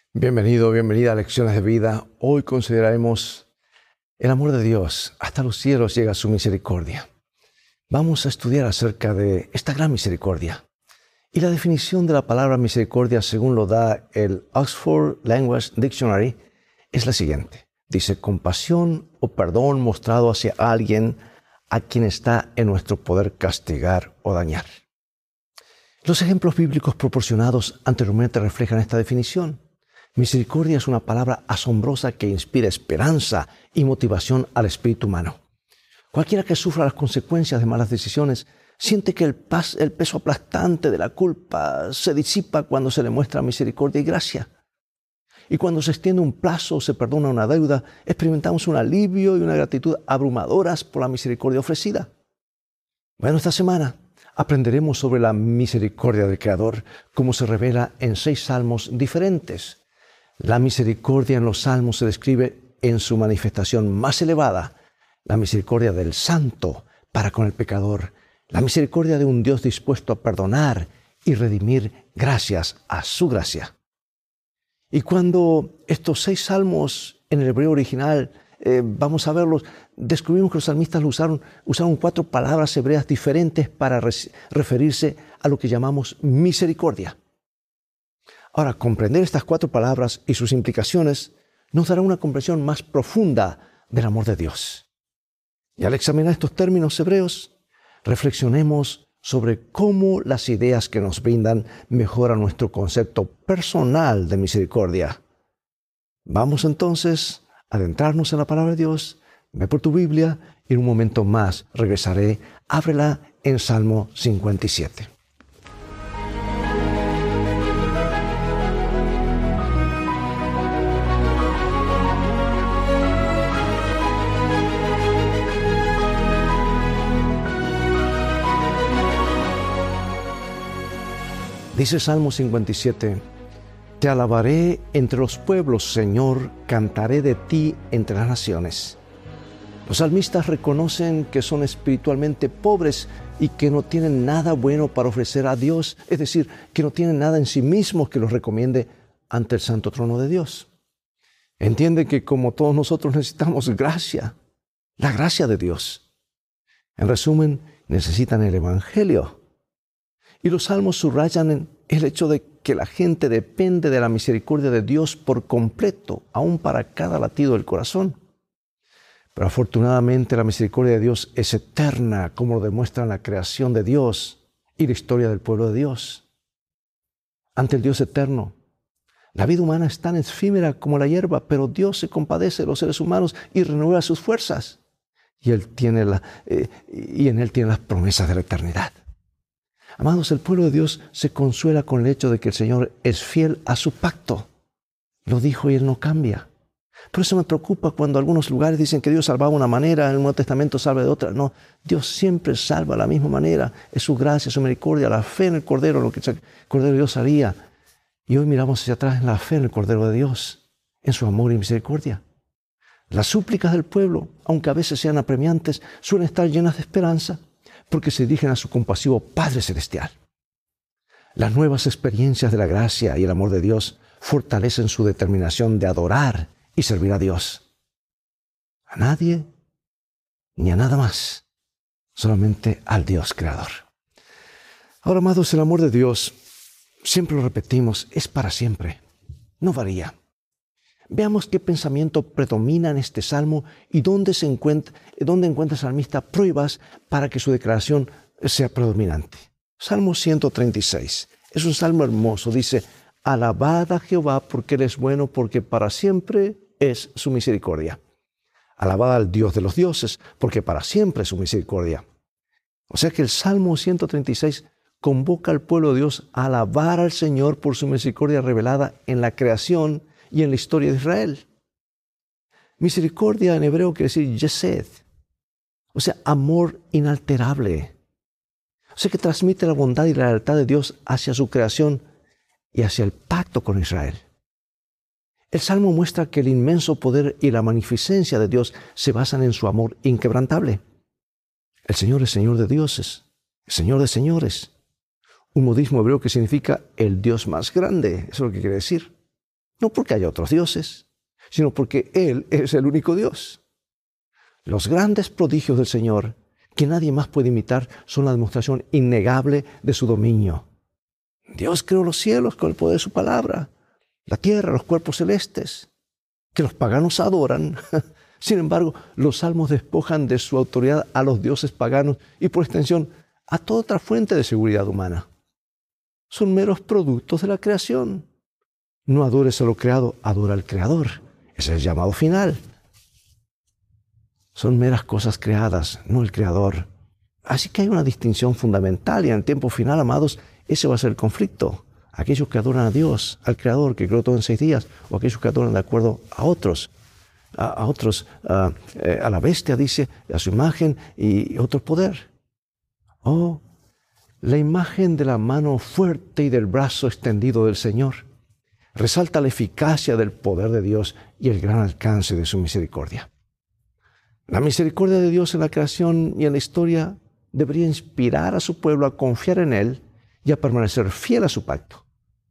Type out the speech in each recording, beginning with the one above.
Bienvenido, bienvenida a Lecciones de Vida. Hoy consideraremos el amor de Dios. Hasta los cielos llega su misericordia. Vamos a estudiar acerca de esta gran misericordia. Y la definición de la palabra misericordia, según lo da el Oxford Language Dictionary, es la siguiente. Dice, compasión o perdón mostrado hacia alguien a quien está en nuestro poder castigar o dañar. Los ejemplos bíblicos proporcionados anteriormente reflejan esta definición. Misericordia es una palabra asombrosa que inspira esperanza y motivación al espíritu humano. Cualquiera que sufra las consecuencias de malas decisiones siente que el peso aplastante de la culpa se disipa cuando se le muestra misericordia y gracia. Y cuando se extiende un plazo o se perdona una deuda, experimentamos un alivio y una gratitud abrumadoras por la misericordia ofrecida. Bueno, esta semana aprenderemos sobre la misericordia del Creador, como se revela en 6 salmos diferentes. La misericordia en los salmos se describe en su manifestación más elevada, la misericordia del santo para con el pecador, la misericordia de un Dios dispuesto a perdonar y redimir gracias a su gracia. Y cuando estos 6 salmos en el hebreo original, vamos a verlos, descubrimos que los salmistas usaron 4 palabras hebreas diferentes para referirse a lo que llamamos misericordia. Ahora, comprender estas 4 palabras y sus implicaciones nos dará una comprensión más profunda del amor de Dios. Y al examinar estos términos hebreos, reflexionemos sobre cómo las ideas que nos brindan mejoran nuestro concepto personal de misericordia. Vamos entonces a adentrarnos en la palabra de Dios. Ve por tu Biblia y en un momento más regresaré. Ábrela en Salmo 57. Dice Salmo 57, te alabaré entre los pueblos, Señor, cantaré de ti entre las naciones. Los salmistas reconocen que son espiritualmente pobres y que no tienen nada bueno para ofrecer a Dios, es decir, que no tienen nada en sí mismos que los recomiende ante el santo trono de Dios. Entienden que como todos nosotros necesitamos gracia, la gracia de Dios. En resumen, necesitan el Evangelio. Y los salmos subrayan el hecho de que la gente depende de la misericordia de Dios por completo, aún para cada latido del corazón. Pero afortunadamente la misericordia de Dios es eterna, como lo demuestra la creación de Dios y la historia del pueblo de Dios. Ante el Dios eterno, la vida humana es tan efímera como la hierba, pero Dios se compadece de los seres humanos y renueva sus fuerzas. Y en Él tiene las promesas de la eternidad. Amados, el pueblo de Dios se consuela con el hecho de que el Señor es fiel a su pacto. Lo dijo y Él no cambia. Por eso me preocupa cuando algunos lugares dicen que Dios salvaba de una manera, en el Nuevo Testamento salva de otra. No, Dios siempre salva de la misma manera. Es su gracia, su misericordia, la fe en el Cordero, lo que el Cordero de Dios haría. Y hoy miramos hacia atrás en la fe en el Cordero de Dios, en su amor y misericordia. Las súplicas del pueblo, aunque a veces sean apremiantes, suelen estar llenas de esperanza, porque se dirigen a su compasivo Padre Celestial. Las nuevas experiencias de la gracia y el amor de Dios fortalecen su determinación de adorar y servir a Dios. A nadie ni a nada más, solamente al Dios Creador. Ahora, amados, el amor de Dios, siempre lo repetimos, es para siempre, no varía. Veamos qué pensamiento predomina en este salmo y dónde encuentra el salmista pruebas para que su declaración sea predominante. Salmo 136. Es un salmo hermoso. Dice, alabad a Jehová porque Él es bueno, porque para siempre es su misericordia. Alabad al Dios de los dioses, porque para siempre es su misericordia. O sea que el Salmo 136 convoca al pueblo de Dios a alabar al Señor por su misericordia revelada en la creación y en la historia de Israel. Misericordia en hebreo quiere decir yesed, o sea, amor inalterable. O sea, que transmite la bondad y la lealtad de Dios hacia su creación y hacia el pacto con Israel. El Salmo muestra que el inmenso poder y la magnificencia de Dios se basan en su amor inquebrantable. El Señor es Señor de dioses, Señor de señores. Un modismo hebreo que significa el Dios más grande, eso es lo que quiere decir. No porque haya otros dioses, sino porque Él es el único Dios. Los grandes prodigios del Señor, que nadie más puede imitar, son la demostración innegable de su dominio. Dios creó los cielos con el poder de su palabra, la tierra, los cuerpos celestes, que los paganos adoran. Sin embargo, los salmos despojan de su autoridad a los dioses paganos y, por extensión, a toda otra fuente de seguridad humana. Son meros productos de la creación. No adores a lo creado, adora al Creador. Ese es el llamado final. Son meras cosas creadas, no el Creador. Así que hay una distinción fundamental y en el tiempo final, amados, ese va a ser el conflicto. Aquellos que adoran a Dios, al Creador que creó todo en 6 días, o aquellos que adoran de acuerdo a otros. A la bestia, dice, a su imagen y otro poder. Oh, la imagen de la mano fuerte y del brazo extendido del Señor resalta la eficacia del poder de Dios y el gran alcance de su misericordia. La misericordia de Dios en la creación y en la historia debería inspirar a su pueblo a confiar en Él y a permanecer fiel a su pacto.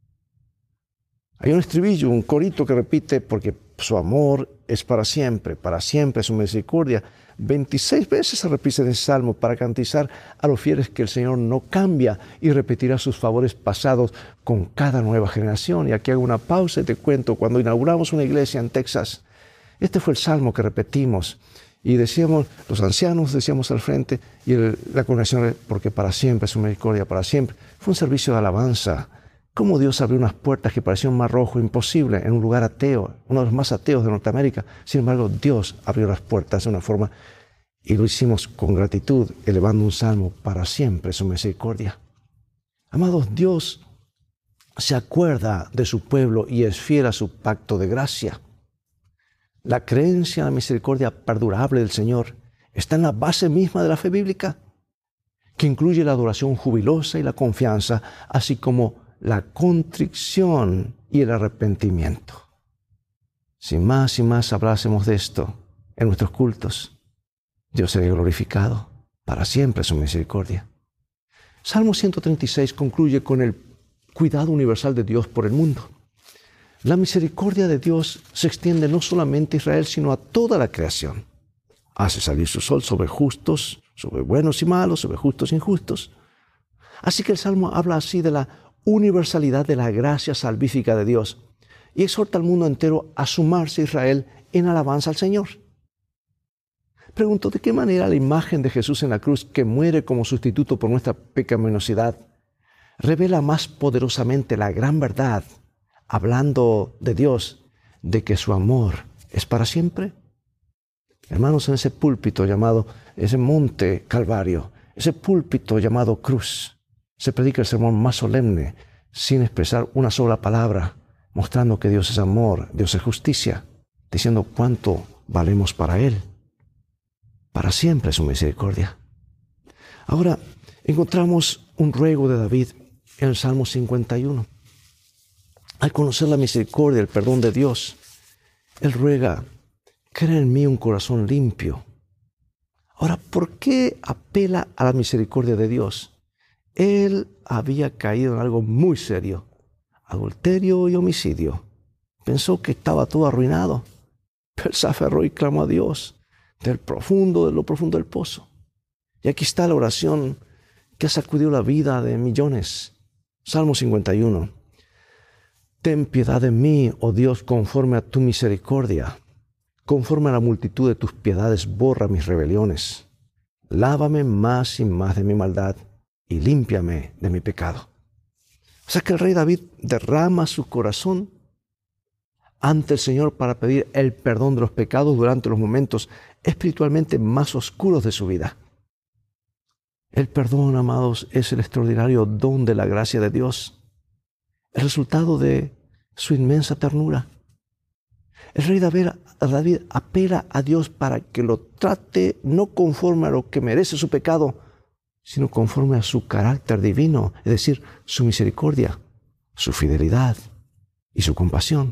Hay un estribillo, un corito que repite, porque su amor es para siempre su misericordia. 26 veces se repite en ese salmo para garantizar a los fieles que el Señor no cambia y repetirá sus favores pasados con cada nueva generación. Y aquí hago una pausa y te cuento, cuando inauguramos una iglesia en Texas, este fue el salmo que repetimos. Y decíamos, los ancianos decíamos al frente, y la congregación, porque para siempre su misericordia, para siempre. Fue un servicio de alabanza. Cómo Dios abrió unas puertas que parecían un mar rojo imposible en un lugar ateo, uno de los más ateos de Norteamérica. Sin embargo, Dios abrió las puertas de una forma y lo hicimos con gratitud, elevando un salmo para siempre su misericordia. Amados, Dios se acuerda de su pueblo y es fiel a su pacto de gracia. La creencia en la misericordia perdurable del Señor está en la base misma de la fe bíblica, que incluye la adoración jubilosa y la confianza, así como la contrición y el arrepentimiento. Si más y más hablásemos de esto en nuestros cultos, Dios sería glorificado para siempre su misericordia. Salmo 136 concluye con el cuidado universal de Dios por el mundo. La misericordia de Dios se extiende no solamente a Israel, sino a toda la creación. Hace salir su sol sobre justos, sobre buenos y malos, sobre justos e injustos. Así que el Salmo habla así de la universalidad de la gracia salvífica de Dios y exhorta al mundo entero a sumarse a Israel en alabanza al Señor. Pregunto, ¿de qué manera la imagen de Jesús en la cruz, que muere como sustituto por nuestra pecaminosidad, revela más poderosamente la gran verdad, hablando de Dios, de que su amor es para siempre? Hermanos, en ese púlpito llamado, ese monte Calvario, ese púlpito llamado cruz, se predica el sermón más solemne, sin expresar una sola palabra, mostrando que Dios es amor, Dios es justicia, diciendo cuánto valemos para Él. Para siempre su misericordia. Ahora encontramos un ruego de David en el Salmo 51. Al conocer la misericordia, el perdón de Dios, él ruega, crea en mí un corazón limpio. Ahora, ¿por qué apela a la misericordia de Dios? Él había caído en algo muy serio, adulterio y homicidio. Pensó que estaba todo arruinado, pero él se aferró y clamó a Dios de lo profundo del pozo. Y aquí está la oración que ha sacudido la vida de millones. Salmo 51. Ten piedad de mí, oh Dios, conforme a tu misericordia. Conforme a la multitud de tus piedades, borra mis rebeliones. Lávame más y más de mi maldad y límpiame de mi pecado. O sea que el rey David derrama su corazón ante el Señor para pedir el perdón de los pecados durante los momentos espiritualmente más oscuros de su vida. El perdón, amados, es el extraordinario don de la gracia de Dios, el resultado de su inmensa ternura. El rey David apela a Dios para que lo trate no conforme a lo que merece su pecado, sino conforme a su carácter divino, es decir, su misericordia, su fidelidad y su compasión.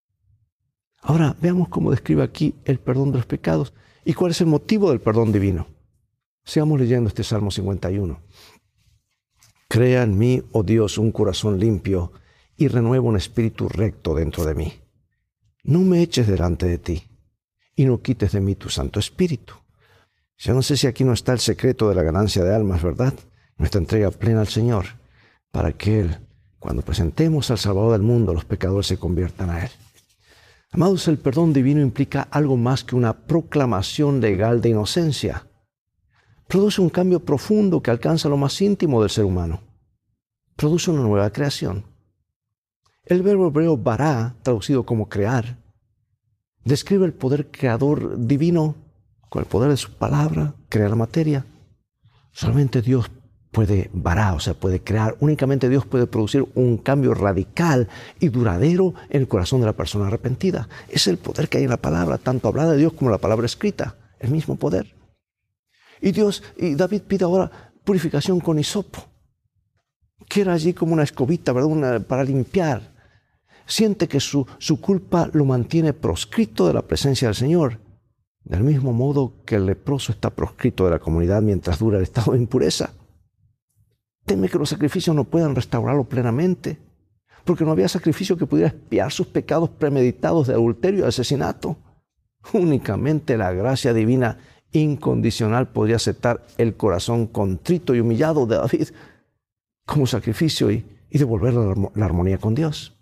Ahora, veamos cómo describe aquí el perdón de los pecados y cuál es el motivo del perdón divino. Sigamos leyendo este Salmo 51. Crea en mí, oh Dios, un corazón limpio y renueva un espíritu recto dentro de mí. No me eches delante de ti y no quites de mí tu Santo Espíritu. Yo no sé si aquí no está el secreto de la ganancia de almas, ¿verdad? Nuestra entrega plena al Señor, para que Él, cuando presentemos al Salvador del mundo, los pecadores se conviertan a Él. Amados, el perdón divino implica algo más que una proclamación legal de inocencia. Produce un cambio profundo que alcanza lo más íntimo del ser humano. Produce una nueva creación. El verbo hebreo bará, traducido como crear, describe el poder creador divino. Con el poder de su palabra, crea la materia. Solamente Dios puede bará, o sea, puede crear. Únicamente Dios puede producir un cambio radical y duradero en el corazón de la persona arrepentida. Es el poder que hay en la palabra, tanto hablada de Dios como la palabra escrita. El mismo poder. Y David pide ahora purificación con hisopo, que era allí como una escobita, ¿verdad? Para limpiar. Siente que su culpa lo mantiene proscrito de la presencia del Señor. Del mismo modo que el leproso está proscrito de la comunidad mientras dura el estado de impureza. Teme que los sacrificios no puedan restaurarlo plenamente, porque no había sacrificio que pudiera expiar sus pecados premeditados de adulterio y asesinato. Únicamente la gracia divina incondicional podría aceptar el corazón contrito y humillado de David como sacrificio y devolver la armonía con Dios.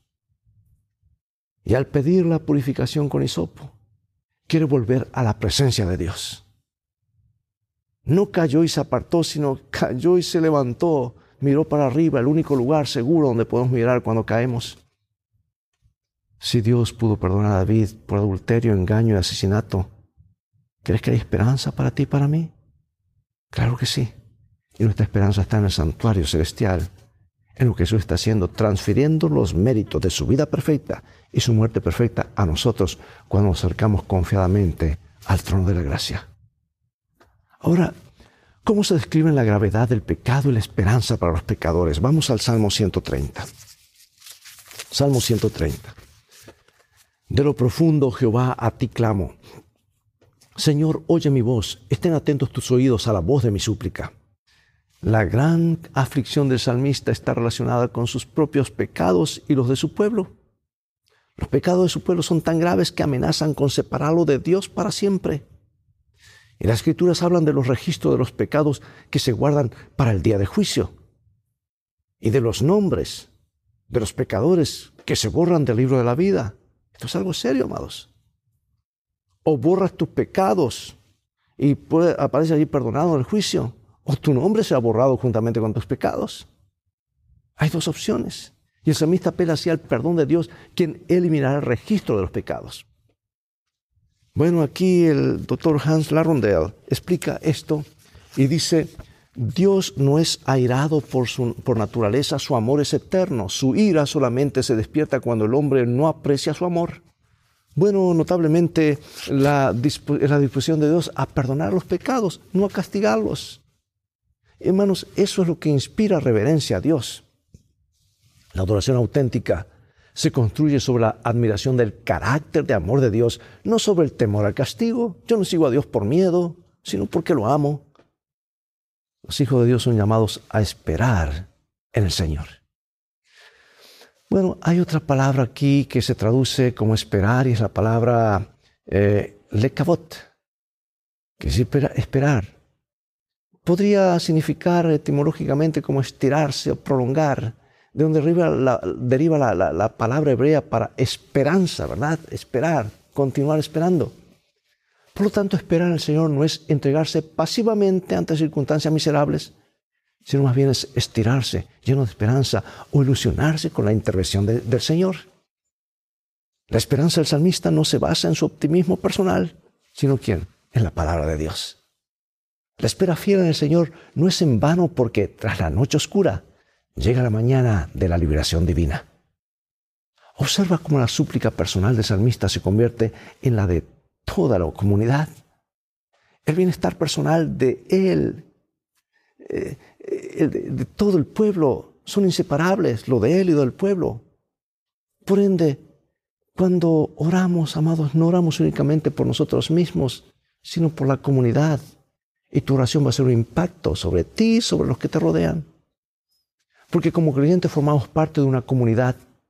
Y al pedir la purificación con hisopo, quiere volver a la presencia de Dios. No cayó y se apartó, sino cayó y se levantó, miró para arriba, el único lugar seguro donde podemos mirar cuando caemos. Si Dios pudo perdonar a David por adulterio, engaño y asesinato, ¿crees que hay esperanza para ti y para mí? Claro que sí. Y nuestra esperanza está en el santuario celestial, en lo que Jesús está haciendo, transfiriendo los méritos de su vida perfecta y su muerte perfecta a nosotros cuando nos acercamos confiadamente al trono de la gracia. Ahora, ¿cómo se describe la gravedad del pecado y la esperanza para los pecadores? Vamos al Salmo 130. Salmo 130. De lo profundo, Jehová, a ti clamo. Señor, oye mi voz, estén atentos tus oídos a la voz de mi súplica. La gran aflicción del salmista está relacionada con sus propios pecados y los de su pueblo. Los pecados de su pueblo son tan graves que amenazan con separarlo de Dios para siempre. Y las Escrituras hablan de los registros de los pecados que se guardan para el día de juicio y de los nombres de los pecadores que se borran del libro de la vida. Esto es algo serio, amados. O borras tus pecados y aparece allí perdonado en el juicio, o tu nombre será borrado juntamente con tus pecados. Hay dos opciones. Y el salmista apela hacia el perdón de Dios, quien eliminará el registro de los pecados. Bueno, aquí el doctor Hans Larondel explica esto y dice: Dios no es airado por naturaleza, su amor es eterno. Su ira solamente se despierta cuando el hombre no aprecia su amor. Bueno, notablemente la disposición de Dios a perdonar los pecados, no a castigarlos. Hermanos, eso es lo que inspira reverencia a Dios. La adoración auténtica se construye sobre la admiración del carácter de amor de Dios, no sobre el temor al castigo. Yo no sigo a Dios por miedo, sino porque lo amo. Los hijos de Dios son llamados a esperar en el Señor. Bueno, hay otra palabra aquí que se traduce como esperar y es la palabra lekavot, que es esperar. Podría significar etimológicamente como estirarse o prolongar, de donde deriva la palabra hebrea para esperanza, ¿verdad? Esperar, continuar esperando. Por lo tanto, esperar en el Señor no es entregarse pasivamente ante circunstancias miserables, sino más bien es estirarse, lleno de esperanza, o ilusionarse con la intervención del Señor. La esperanza del salmista no se basa en su optimismo personal, sino ¿quién? En la palabra de Dios. La espera fiel en el Señor no es en vano porque tras la noche oscura llega la mañana de la liberación divina. Observa cómo la súplica personal del salmista se convierte en la de toda la comunidad. El bienestar personal de él, de todo el pueblo, son inseparables, lo de él y del pueblo. Por ende, cuando oramos, amados, no oramos únicamente por nosotros mismos, sino por la comunidad. Y tu oración va a ser un impacto sobre ti y sobre los que te rodean. Porque como creyentes formamos parte de una comunidad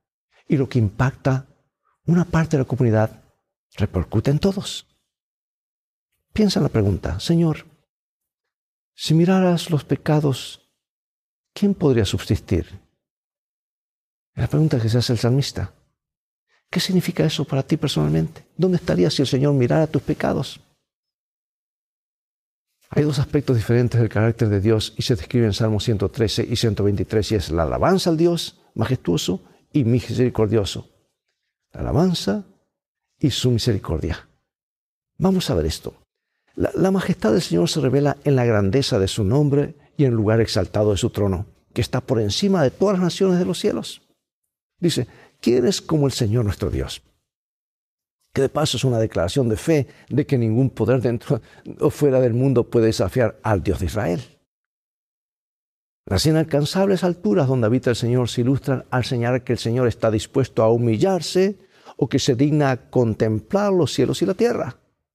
y lo que impacta una parte de la comunidad repercute en todos. Piensa en la pregunta: Señor, si miraras los pecados, ¿quién podría subsistir? Es la pregunta que se hace el salmista. ¿Qué significa eso para ti personalmente? ¿Dónde estarías si el Señor mirara tus pecados? Hay dos aspectos diferentes del carácter de Dios y se describen en Salmos 113 y 123, y es la alabanza al Dios majestuoso y misericordioso. La alabanza y su misericordia. Vamos a ver esto. La majestad del Señor se revela en la grandeza de su nombre y en el lugar exaltado de su trono, que está por encima de todas las naciones de los cielos. Dice: ¿quién es como el Señor nuestro Dios? Que de paso es una declaración de fe de que ningún poder dentro o fuera del mundo puede desafiar al Dios de Israel. Las inalcanzables alturas donde habita el Señor se ilustran al señalar que el Señor está dispuesto a humillarse o que se digna a contemplar los cielos y la tierra.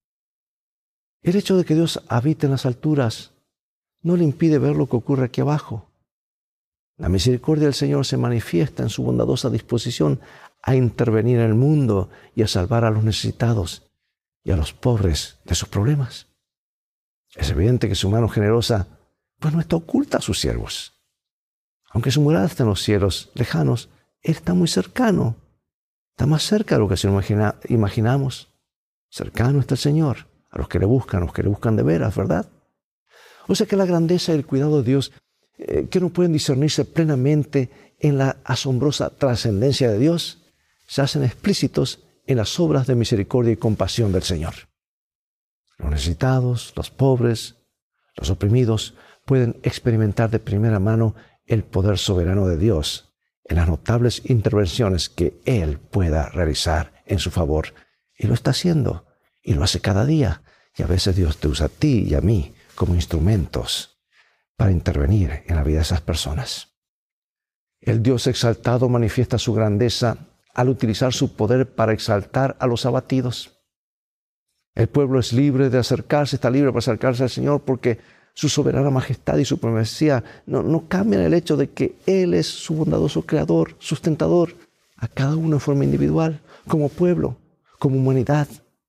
El hecho de que Dios habite en las alturas no le impide ver lo que ocurre aquí abajo. La misericordia del Señor se manifiesta en su bondadosa disposición a intervenir en el mundo y a salvar a los necesitados y a los pobres de sus problemas. Es evidente que su mano generosa no está oculta a sus siervos. Aunque su morada está en los cielos lejanos, Él está muy cercano. Está más cerca de lo que se imaginamos. Cercano está el Señor a los que le buscan de veras, ¿verdad? O sea que la grandeza y el cuidado de Dios, que no pueden discernirse plenamente en la asombrosa trascendencia de Dios, se hacen explícitos en las obras de misericordia y compasión del Señor. Los necesitados, los pobres, los oprimidos pueden experimentar de primera mano el poder soberano de Dios en las notables intervenciones que Él pueda realizar en su favor. Y lo está haciendo, y lo hace cada día. Y a veces Dios te usa a ti y a mí como instrumentos para intervenir en la vida de esas personas. El Dios exaltado manifiesta su grandeza al utilizar su poder para exaltar a los abatidos. El pueblo es libre de acercarse, está libre para acercarse al Señor porque su soberana majestad y supremacía no cambian el hecho de que Él es su bondadoso creador, sustentador, a cada uno en forma individual, como pueblo, como humanidad.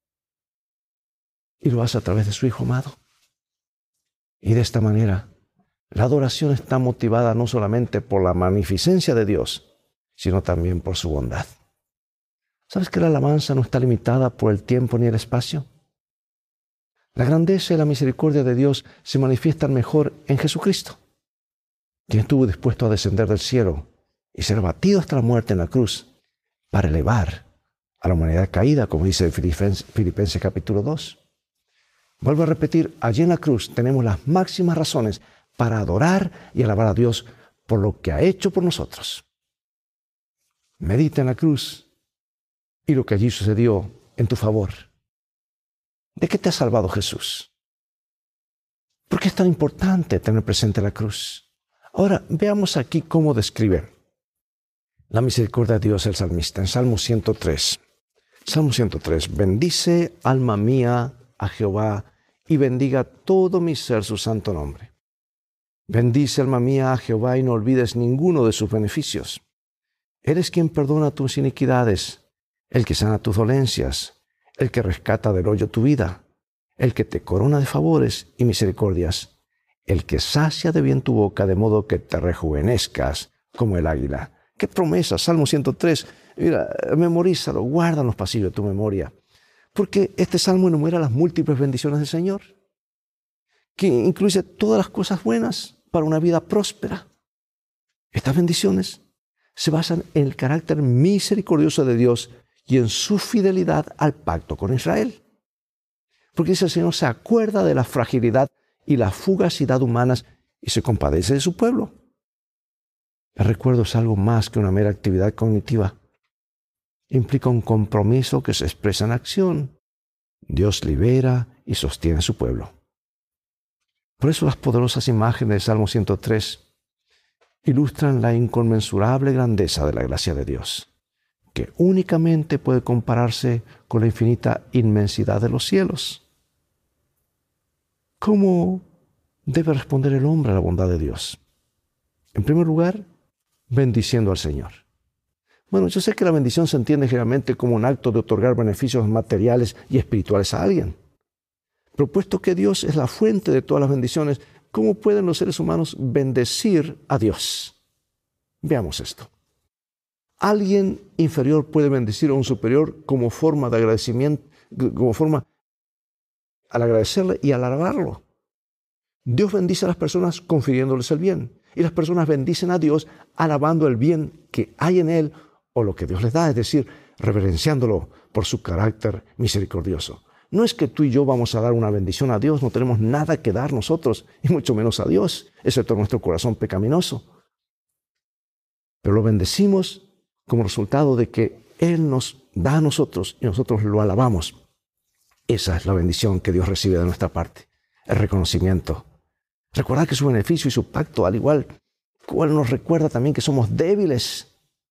Y lo hace a través de su Hijo amado. Y de esta manera, la adoración está motivada no solamente por la magnificencia de Dios, sino también por su bondad. ¿Sabes que la alabanza no está limitada por el tiempo ni el espacio? La grandeza y la misericordia de Dios se manifiestan mejor en Jesucristo, quien estuvo dispuesto a descender del cielo y ser abatido hasta la muerte en la cruz para elevar a la humanidad caída, como dice Filipenses capítulo 2. Vuelvo a repetir, allí en la cruz tenemos las máximas razones para adorar y alabar a Dios por lo que ha hecho por nosotros. Medita en la cruz y lo que allí sucedió en tu favor. ¿De qué te ha salvado Jesús? ¿Por qué es tan importante tener presente la cruz? Ahora, veamos aquí cómo describe la misericordia de Dios el salmista en Salmo 103. Salmo 103. Bendice, alma mía, a Jehová, y bendiga todo mi ser su santo nombre. Bendice, alma mía, a Jehová, y no olvides ninguno de sus beneficios. Eres quien perdona tus iniquidades, el que sana tus dolencias, el que rescata del hoyo tu vida, el que te corona de favores y misericordias, el que sacia de bien tu boca de modo que te rejuvenezcas como el águila. ¡Qué promesa! Salmo 103. Mira, memorízalo, guarda en los pasillos de tu memoria. Porque este salmo enumera las múltiples bendiciones del Señor, que incluye todas las cosas buenas para una vida próspera. Estas bendiciones se basan en el carácter misericordioso de Dios y en su fidelidad al pacto con Israel. Porque dice el Señor se acuerda de la fragilidad y la fugacidad humanas y se compadece de su pueblo. El recuerdo es algo más que una mera actividad cognitiva. Implica un compromiso que se expresa en acción. Dios libera y sostiene a su pueblo. Por eso las poderosas imágenes del Salmo 103 ilustran la inconmensurable grandeza de la gracia de Dios, que únicamente puede compararse con la infinita inmensidad de los cielos. ¿Cómo debe responder el hombre a la bondad de Dios? En primer lugar, bendiciendo al Señor. Bueno, yo sé que la bendición se entiende generalmente como un acto de otorgar beneficios materiales y espirituales a alguien. Pero puesto que Dios es la fuente de todas las bendiciones, ¿cómo pueden los seres humanos bendecir a Dios? Veamos esto. Alguien inferior puede bendecir a un superior como forma de agradecimiento, como forma al agradecerle y al alabarlo. Dios bendice a las personas confiriéndoles el bien, y las personas bendicen a Dios alabando el bien que hay en Él o lo que Dios les da, es decir, reverenciándolo por su carácter misericordioso. No es que tú y yo vamos a dar una bendición a Dios, no tenemos nada que dar nosotros, y mucho menos a Dios, excepto nuestro corazón pecaminoso. Pero lo bendecimos como resultado de que Él nos da a nosotros y nosotros lo alabamos. Esa es la bendición que Dios recibe de nuestra parte, el reconocimiento. Recordar que su beneficio y su pacto, al igual cual nos recuerda también que somos débiles,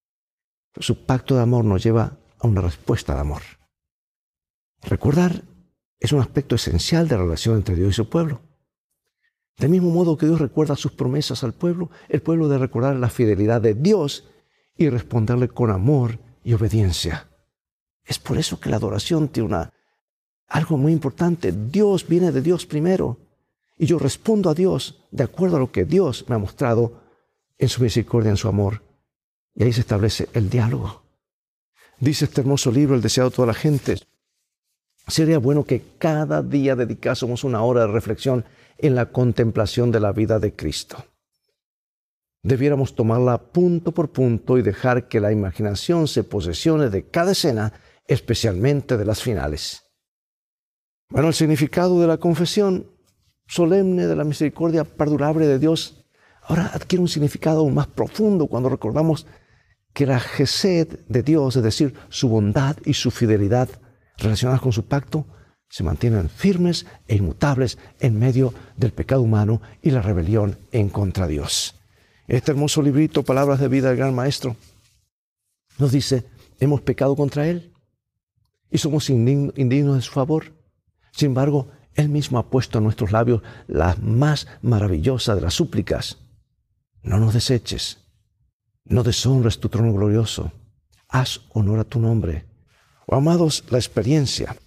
su pacto de amor nos lleva a una respuesta de amor. Recordar es un aspecto esencial de la relación entre Dios y su pueblo. Del mismo modo que Dios recuerda sus promesas al pueblo, el pueblo debe recordar la fidelidad de Dios y responderle con amor y obediencia. Es por eso que la adoración tiene algo muy importante. Dios viene de Dios primero y yo respondo a Dios de acuerdo a lo que Dios me ha mostrado en su misericordia, en su amor. Y ahí se establece el diálogo. Dice este hermoso libro, El deseado de toda la gente: sería bueno que cada día dedicásemos una hora de reflexión en la contemplación de la vida de Cristo. Debiéramos tomarla punto por punto y dejar que la imaginación se posesione de cada escena, especialmente de las finales. Bueno, el significado de la confesión solemne de la misericordia perdurable de Dios ahora adquiere un significado aún más profundo cuando recordamos que la Gesed de Dios, es decir, su bondad y su fidelidad relacionadas con su pacto, se mantienen firmes e inmutables en medio del pecado humano y la rebelión en contra de Dios. Este hermoso librito, Palabras de Vida del Gran Maestro, nos dice: hemos pecado contra Él y somos indignos de su favor. Sin embargo, Él mismo ha puesto en nuestros labios la más maravillosa de las súplicas: no nos deseches, no deshonres tu trono glorioso, haz honor a tu nombre. Oh, amados, la experiencia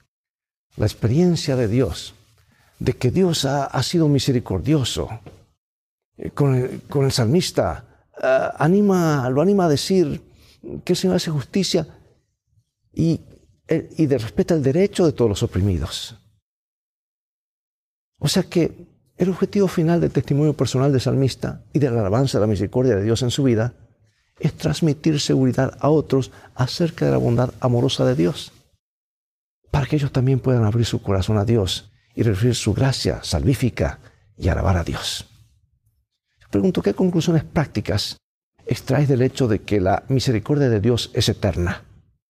de Dios, de que Dios ha sido misericordioso con el salmista, lo anima a decir que el Señor hace justicia y respeta el derecho de todos los oprimidos. O sea que el objetivo final del testimonio personal del salmista y de la alabanza de la misericordia de Dios en su vida es transmitir seguridad a otros acerca de la bondad amorosa de Dios, para que ellos también puedan abrir su corazón a Dios y recibir su gracia salvífica y alabar a Dios. Yo pregunto, ¿qué conclusiones prácticas extraes del hecho de que la misericordia de Dios es eterna?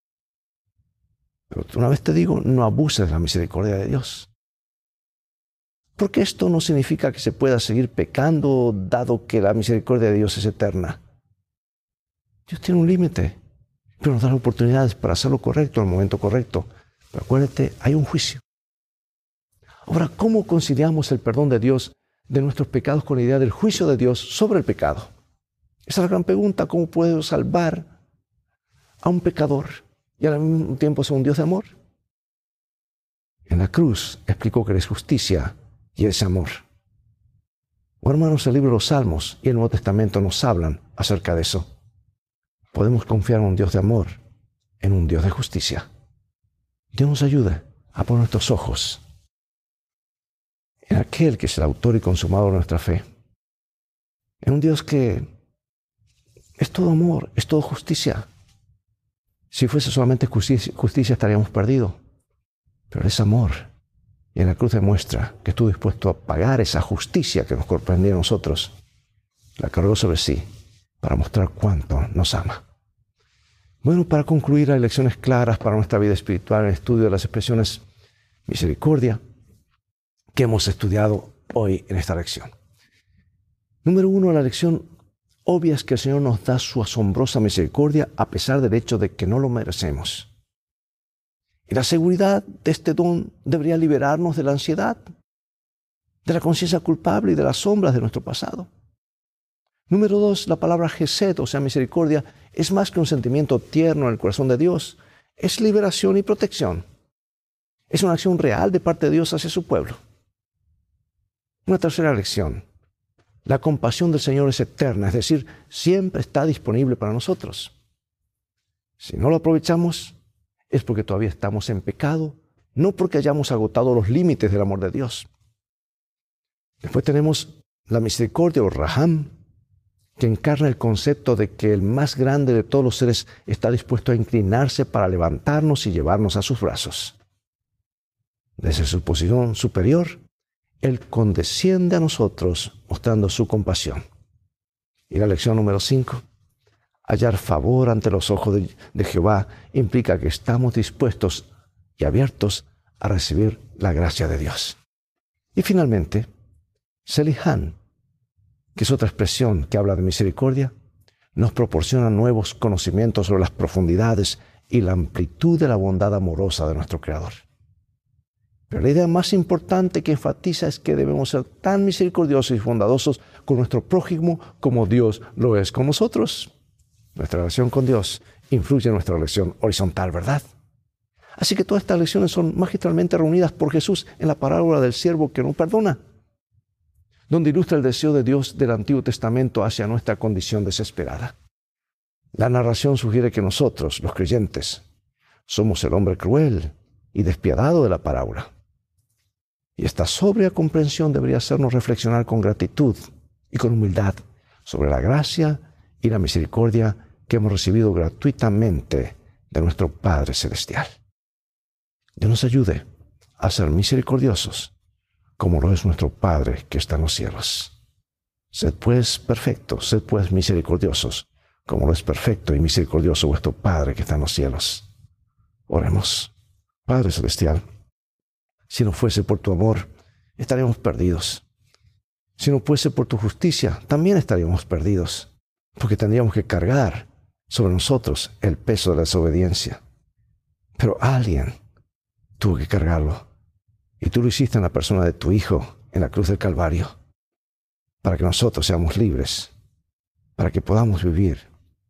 Pero una vez te digo, no abuses de la misericordia de Dios. Porque esto no significa que se pueda seguir pecando, dado que la misericordia de Dios es eterna. Dios tiene un límite, pero nos da oportunidades para hacer lo correcto en el momento correcto. Pero acuérdate, hay un juicio. Ahora, ¿cómo conciliamos el perdón de Dios de nuestros pecados con la idea del juicio de Dios sobre el pecado? Esa es la gran pregunta: ¿cómo puedo salvar a un pecador y al mismo tiempo ser un Dios de amor? En la cruz explicó que eres justicia y es amor. Bueno, hermanos, el libro de los Salmos y el Nuevo Testamento nos hablan acerca de eso. Podemos confiar en un Dios de amor, en un Dios de justicia. Dios nos ayude a poner nuestros ojos en aquel que es el autor y consumador de nuestra fe. En un Dios que es todo amor, es todo justicia. Si fuese solamente justicia estaríamos perdidos. Pero es amor. Y en la cruz demuestra que estuvo dispuesto a pagar esa justicia que nos correspondía a nosotros. La cargó sobre sí para mostrar cuánto nos ama. Bueno, para concluir, hay lecciones claras para nuestra vida espiritual en el estudio de las expresiones misericordia que hemos estudiado hoy en esta lección. Número 1, la lección obvia es que el Señor nos da su asombrosa misericordia a pesar del hecho de que no lo merecemos. Y la seguridad de este don debería liberarnos de la ansiedad, de la conciencia culpable y de las sombras de nuestro pasado. Número 2, la palabra Gesed, o sea, misericordia, es más que un sentimiento tierno en el corazón de Dios. Es liberación y protección. Es una acción real de parte de Dios hacia su pueblo. Una tercera lección. La compasión del Señor es eterna, es decir, siempre está disponible para nosotros. Si no lo aprovechamos, es porque todavía estamos en pecado, no porque hayamos agotado los límites del amor de Dios. Después tenemos la misericordia o Raham, que encarna el concepto de que el más grande de todos los seres está dispuesto a inclinarse para levantarnos y llevarnos a sus brazos. Desde su posición superior, Él condesciende a nosotros mostrando su compasión. Y la lección número 5, hallar favor ante los ojos de Jehová implica que estamos dispuestos y abiertos a recibir la gracia de Dios. Y finalmente, Selihan, que es otra expresión que habla de misericordia, nos proporciona nuevos conocimientos sobre las profundidades y la amplitud de la bondad amorosa de nuestro Creador. Pero la idea más importante que enfatiza es que debemos ser tan misericordiosos y bondadosos con nuestro prójimo como Dios lo es con nosotros. Nuestra relación con Dios influye en nuestra relación horizontal, ¿verdad? Así que todas estas lecciones son magistralmente reunidas por Jesús en la parábola del siervo que no perdona, donde ilustra el deseo de Dios del Antiguo Testamento hacia nuestra condición desesperada. La narración sugiere que nosotros, los creyentes, somos el hombre cruel y despiadado de la parábola. Y esta sobria comprensión debería hacernos reflexionar con gratitud y con humildad sobre la gracia y la misericordia que hemos recibido gratuitamente de nuestro Padre Celestial. Dios nos ayude a ser misericordiosos, como lo es nuestro Padre que está en los cielos. Sed pues perfectos, sed pues misericordiosos, como lo es perfecto y misericordioso vuestro Padre que está en los cielos. Oremos. Padre Celestial, si no fuese por tu amor, estaríamos perdidos. Si no fuese por tu justicia, también estaríamos perdidos, porque tendríamos que cargar sobre nosotros el peso de la desobediencia. Pero alguien tuvo que cargarlo, y tú lo hiciste en la persona de tu Hijo en la cruz del Calvario, para que nosotros seamos libres, para que podamos vivir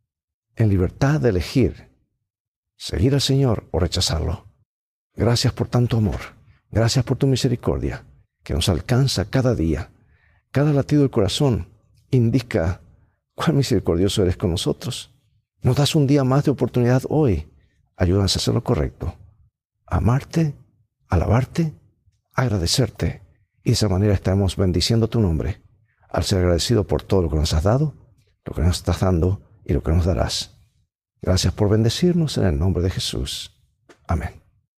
en libertad de elegir seguir al Señor o rechazarlo. Gracias por tanto amor. Gracias por tu misericordia, que nos alcanza cada día. Cada latido del corazón indica cuán misericordioso eres con nosotros. Nos das un día más de oportunidad hoy. Ayúdanos a hacer lo correcto. Amarte, alabarte, agradecerte. Y de esa manera estaremos bendiciendo tu nombre, al ser agradecido por todo lo que nos has dado, lo que nos estás dando y lo que nos darás. Gracias por bendecirnos en el nombre de Jesús. Amén.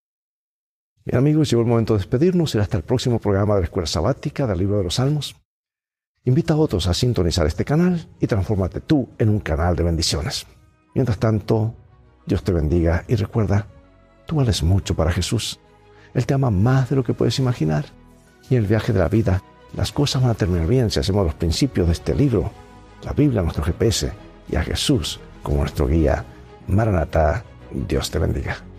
Bien amigos, llegó el momento de despedirnos. Será hasta el próximo programa de la Escuela Sabática del Libro de los Salmos. Invita a otros a sintonizar este canal y transfórmate tú en un canal de bendiciones. Mientras tanto, Dios te bendiga y recuerda, tú vales mucho para Jesús. Él te ama más de lo que puedes imaginar. Y en el viaje de la vida, las cosas van a terminar bien si hacemos los principios de este libro, la Biblia, nuestro GPS, y a Jesús como nuestro guía. Maranatá, Dios te bendiga.